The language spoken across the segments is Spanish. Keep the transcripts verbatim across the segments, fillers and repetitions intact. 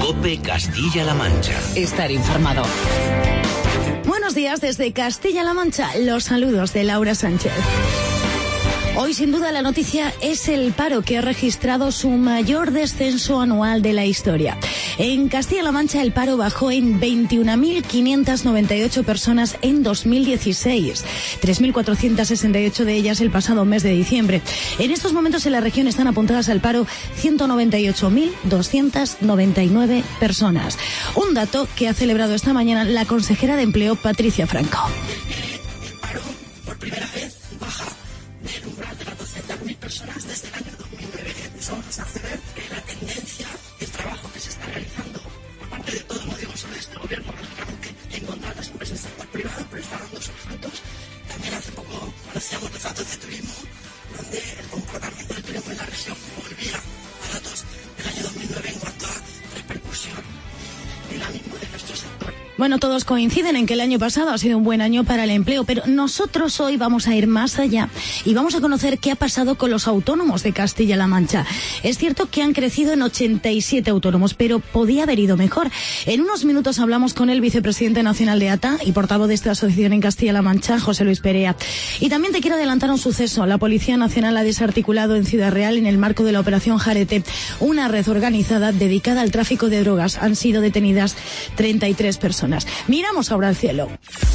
COPE Castilla-La Mancha. Estar informado. Buenos días desde Castilla-La Mancha. Los saludos de Laura Sánchez. Hoy, sin duda, la noticia es el paro, que ha registrado su mayor descenso anual de la historia. En Castilla-La Mancha, el paro bajó en veintiuna mil quinientas noventa y ocho personas en dos mil dieciséis, tres mil cuatrocientas sesenta y ocho de ellas el pasado mes de diciembre. En estos momentos en la región están apuntadas al paro ciento noventa y ocho mil doscientas noventa y nueve personas. Un dato que ha celebrado esta mañana la consejera de Empleo, Patricia Franco. El paro, por primera vez, baja del umbral de las doscientas mil personas desde el año dos mil nueve. Eso nos hace ver que la tendencia, el trabajo que se está realizando, aparte de todo, no digo solo esto, el gobierno que encontrar las empresas del sector privado, pero está dando sus frutos. También hace poco conocíamos los datos de turismo, donde el comportamiento del turismo en la región volvía a datos del año dos mil nueve en cuanto a repercusión y dinamismo de nuestro sector. Bueno, todos coinciden en que el año pasado ha sido un buen año para el empleo, pero nosotros hoy vamos a ir más allá y vamos a conocer qué ha pasado con los autónomos de Castilla-La Mancha. Es cierto que han crecido en ochenta y siete autónomos, pero podía haber ido mejor. En unos minutos hablamos con el vicepresidente nacional de A T A y portavoz de esta asociación en Castilla-La Mancha, José Luis Perea. Y también te quiero adelantar un suceso. La Policía Nacional ha desarticulado en Ciudad Real, en el marco de la Operación Jarete, una red organizada dedicada al tráfico de drogas. Han sido detenidas treinta y tres personas. Miramos ahora al cielo.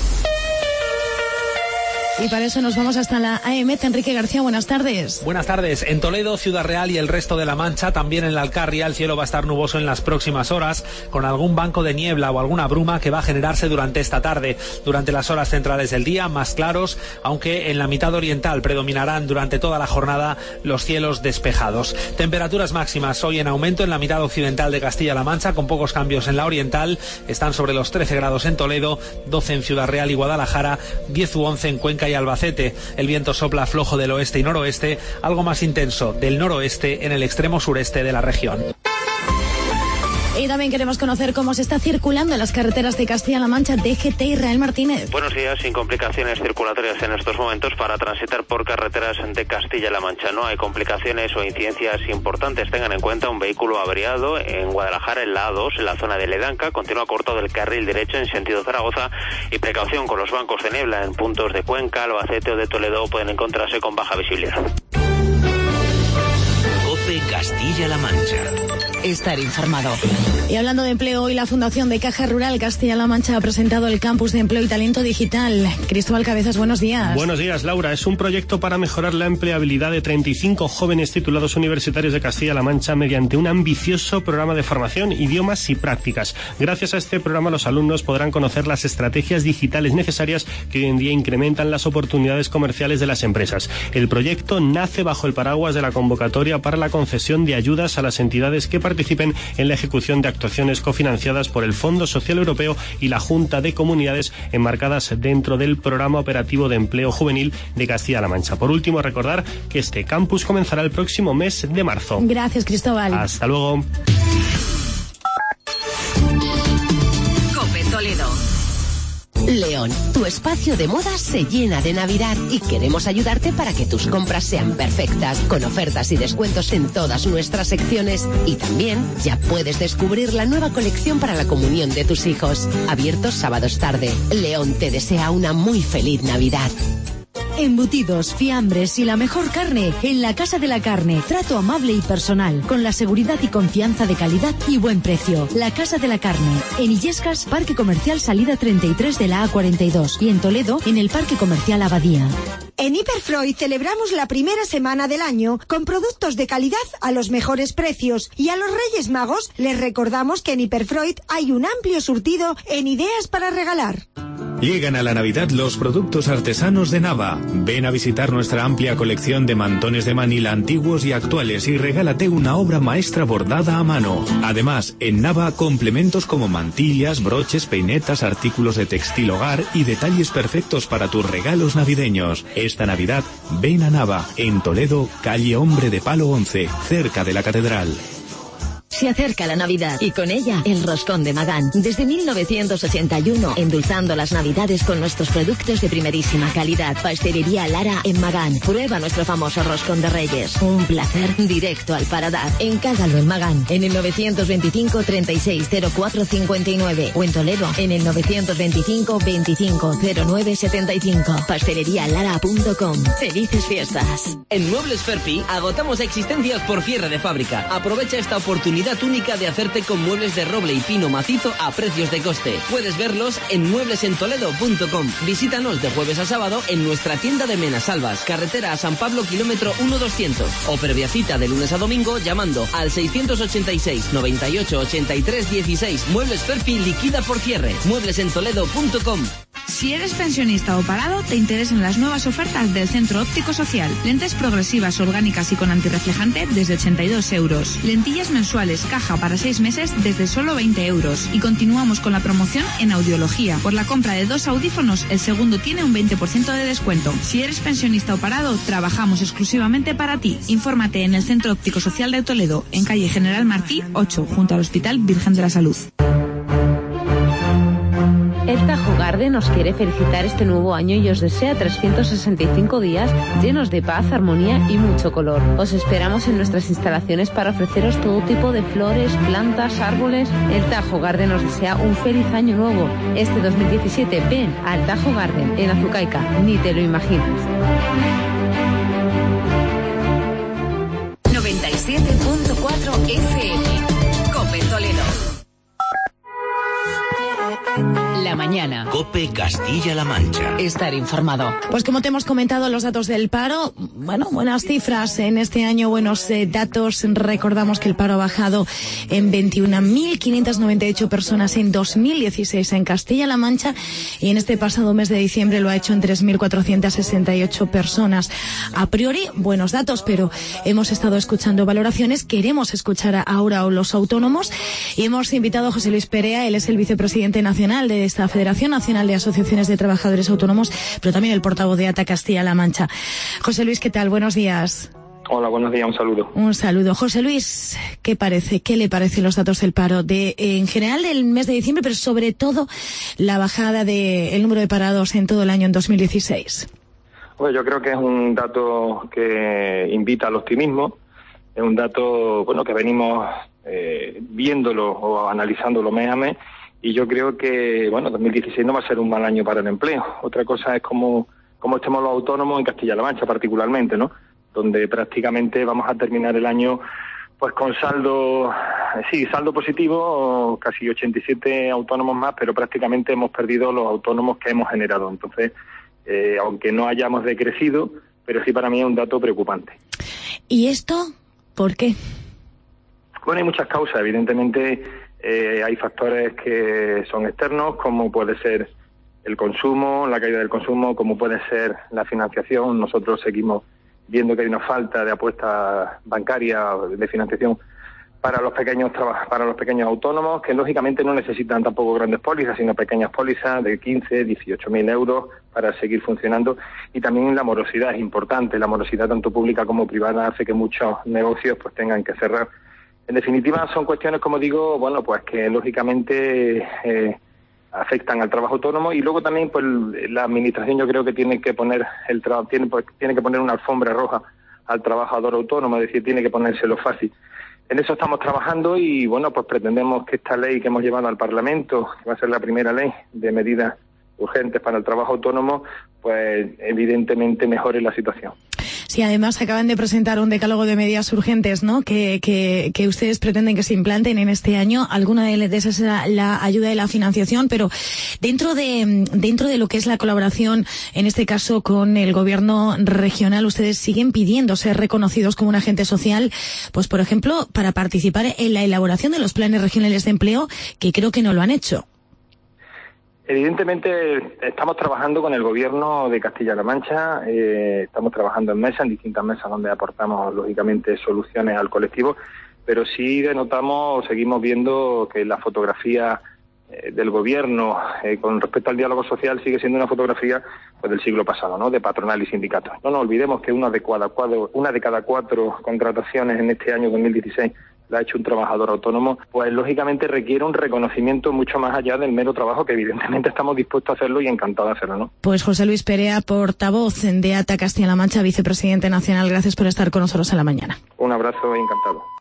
Y para eso nos vamos hasta la A M. Enrique García, buenas tardes. Buenas tardes. En Toledo, Ciudad Real y el resto de La Mancha, también en la Alcarria, el cielo va a estar nuboso en las próximas horas, con algún banco de niebla o alguna bruma que va a generarse durante esta tarde. Durante las horas centrales del día, más claros, aunque en la mitad oriental predominarán durante toda la jornada los cielos despejados. Temperaturas máximas hoy en aumento en la mitad occidental de Castilla-La Mancha, con pocos cambios en la oriental. Están sobre los trece grados en Toledo, doce en Ciudad Real y Guadalajara, diez u once en Cuenca y Albacete. El viento sopla flojo del oeste y noroeste, algo más intenso del noroeste en el extremo sureste de la región. Y también queremos conocer cómo se está circulando en las carreteras de Castilla-La Mancha. D G T Israel Martínez. Buenos días, sin complicaciones circulatorias en estos momentos para transitar por carreteras de Castilla-La Mancha. No hay complicaciones o incidencias importantes. Tengan en cuenta un vehículo averiado en Guadalajara, en la A dos, en la zona de Ledanca. Continúa corto del carril derecho en sentido Zaragoza. Y precaución con los bancos de niebla en puntos de Cuenca, Albacete o de Toledo. Pueden encontrarse con baja visibilidad. COPE Castilla-La Mancha. Estar informado. Y hablando de empleo, hoy la Fundación de Caja Rural Castilla-La Mancha ha presentado el Campus de Empleo y Talento Digital. Cristóbal Cabezas, buenos días. Buenos días, Laura. Es un proyecto para mejorar la empleabilidad de treinta y cinco jóvenes titulados universitarios de Castilla-La Mancha mediante un ambicioso programa de formación, idiomas y prácticas. Gracias a este programa, los alumnos podrán conocer las estrategias digitales necesarias que hoy en día incrementan las oportunidades comerciales de las empresas. El proyecto nace bajo el paraguas de la convocatoria para la concesión de ayudas a las entidades que participen en la ejecución de actuaciones cofinanciadas por el Fondo Social Europeo y la Junta de Comunidades enmarcadas dentro del Programa Operativo de Empleo Juvenil de Castilla-La Mancha. Por último, recordar que este campus comenzará el próximo mes de marzo. Gracias, Cristóbal. Hasta luego. COPE Toledo. León, tu espacio de moda se llena de Navidad y queremos ayudarte para que tus compras sean perfectas, con ofertas y descuentos en todas nuestras secciones. Y también ya puedes descubrir la nueva colección para la comunión de tus hijos. Abiertos sábados tarde. León te desea una muy feliz Navidad. Embutidos, fiambres y la mejor carne en la Casa de la Carne. Trato amable y personal, con la seguridad y confianza de calidad y buen precio. La Casa de la Carne. En Illescas, Parque Comercial Salida treinta y tres de la A cuarenta y dos. Y en Toledo, en el Parque Comercial Abadía. En Hiperfreud celebramos la primera semana del año con productos de calidad a los mejores precios. Y a los Reyes Magos les recordamos que en Hiperfreud hay un amplio surtido en ideas para regalar. Llegan a la Navidad los productos artesanos de Nava. Ven a visitar nuestra amplia colección de mantones de Manila antiguos y actuales y regálate una obra maestra bordada a mano. Además, en Nava, complementos como mantillas, broches, peinetas, artículos de textil hogar y detalles perfectos para tus regalos navideños. Esta Navidad, ven a Nava, en Toledo, calle Hombre de Palo once, cerca de la Catedral. Se acerca la Navidad y con ella el roscón de Magán. Desde mil novecientos ochenta y uno, endulzando las Navidades con nuestros productos de primerísima calidad. Pastelería Lara en Magán. Prueba nuestro famoso roscón de Reyes. Un placer directo al paladar. Encárgalo en Magán, en el novecientos veinticinco, treinta y seis, cero cuatro cincuenta y nueve o en Toledo, en el novecientos veinticinco, veinticinco, cero nueve setenta y cinco. Pastelería lara punto com. Felices fiestas. En Muebles Ferpi agotamos existencias por cierre de fábrica. Aprovecha esta oportunidad única de hacerte con muebles de roble y pino macizo a precios de coste. Puedes verlos en muebles en toledo punto com. Visítanos de jueves a sábado en nuestra tienda de Menasalvas, carretera a San Pablo, kilómetro uno doscientos. O previa cita de lunes a domingo llamando al seiscientos ochenta y seis, noventa y ocho, ochenta y tres, dieciséis. Muebles Ferpi liquida por cierre. muebles en toledo punto com. Si eres pensionista o parado, te interesan las nuevas ofertas del Centro Óptico Social. Lentes progresivas, orgánicas y con antirreflejante desde ochenta y dos euros. Lentillas mensuales, caja para seis meses desde solo veinte euros. Y continuamos con la promoción en audiología. Por la compra de dos audífonos, el segundo tiene un veinte por ciento de descuento. Si eres pensionista o parado, trabajamos exclusivamente para ti. Infórmate en el Centro Óptico Social de Toledo, en calle General Martí ocho, junto al Hospital Virgen de la Salud. El Tajo Garden os quiere felicitar este nuevo año y os desea trescientos sesenta y cinco días llenos de paz, armonía y mucho color. Os esperamos en nuestras instalaciones para ofreceros todo tipo de flores, plantas, árboles. El Tajo Garden os desea un feliz año nuevo. Este dos mil diecisiete ven al Tajo Garden en Azucaica, ni te lo imaginas. noventa y siete punto cuatro F M. COPE Toledo. La mañana. COPE Castilla-La Mancha. Estar informado. Pues como te hemos comentado, los datos del paro, bueno, buenas cifras en este año, buenos eh, datos. Recordamos que el paro ha bajado en veintiuna mil quinientas noventa y ocho personas en dos mil dieciséis en Castilla-La Mancha y en este pasado mes de diciembre lo ha hecho en tres mil cuatrocientas sesenta y ocho personas. A priori, buenos datos, pero hemos estado escuchando valoraciones. Queremos escuchar ahora a los autónomos y hemos invitado a José Luis Perea. Él es el vicepresidente nacional de esta Federación Nacional de Asociaciones de Trabajadores Autónomos, pero también el portavoz de A T A Castilla-La Mancha. José Luis, ¿qué tal? Buenos días. Hola, buenos días, un saludo. Un saludo. José Luis, ¿qué parece? ¿Qué le parecen los datos del paro de, en general del mes de diciembre, pero sobre todo la bajada del número de parados en todo el año en dos mil dieciséis? Bueno, yo creo que es un dato que invita al optimismo. Es un dato, bueno, que venimos eh, viéndolo o analizándolo mes a mes. Y yo creo que, bueno, dos mil dieciséis no va a ser un mal año para el empleo. Otra cosa es cómo, cómo estemos los autónomos en Castilla-La Mancha particularmente, ¿no? Donde prácticamente vamos a terminar el año pues con saldo, sí, saldo positivo, casi ochenta y siete autónomos más, pero prácticamente hemos perdido los autónomos que hemos generado. Entonces, eh, aunque no hayamos decrecido, pero sí para mí es un dato preocupante. ¿Y esto por qué? Bueno, hay muchas causas, evidentemente. Eh, hay factores que son externos, como puede ser el consumo, la caída del consumo, como puede ser la financiación. Nosotros seguimos viendo que hay una falta de apuesta bancaria, de financiación para los pequeños para los pequeños autónomos, que lógicamente no necesitan tampoco grandes pólizas, sino pequeñas pólizas de quince, dieciocho mil euros para seguir funcionando. Y también la morosidad es importante. La morosidad tanto pública como privada hace que muchos negocios pues tengan que cerrar. En definitiva, son cuestiones, como digo, bueno, pues que lógicamente eh, afectan al trabajo autónomo y luego también, pues la administración yo creo que tiene que poner el tra- tiene, pues, tiene que poner una alfombra roja al trabajador autónomo, es decir, tiene que ponérselo fácil. En eso estamos trabajando y, bueno, pues pretendemos que esta ley que hemos llevado al Parlamento, que va a ser la primera ley de medidas urgentes para el trabajo autónomo, pues evidentemente mejore la situación. Sí, además acaban de presentar un decálogo de medidas urgentes, ¿no? Que, que, que ustedes pretenden que se implanten en este año. Alguna de esas es la, la ayuda de la financiación, pero dentro de, dentro de lo que es la colaboración, en este caso con el gobierno regional, ustedes siguen pidiendo ser reconocidos como un agente social, pues por ejemplo, para participar en la elaboración de los planes regionales de empleo, que creo que no lo han hecho. Evidentemente estamos trabajando con el gobierno de Castilla-La Mancha, eh, estamos trabajando en mesas, en distintas mesas donde aportamos lógicamente soluciones al colectivo, pero sí denotamos, seguimos viendo que la fotografía eh, del gobierno eh, con respecto al diálogo social sigue siendo una fotografía pues, del siglo pasado, ¿no? De patronal y sindicatos. No nos olvidemos que una de cada cuatro, una de cada cuatro contrataciones en este año dos mil dieciséis lo ha hecho un trabajador autónomo, pues lógicamente requiere un reconocimiento mucho más allá del mero trabajo, que evidentemente estamos dispuestos a hacerlo y encantados de hacerlo, ¿no? Pues José Luis Perea, portavoz de A T A Castilla-La Mancha, vicepresidente nacional, gracias por estar con nosotros en la mañana. Un abrazo y encantado.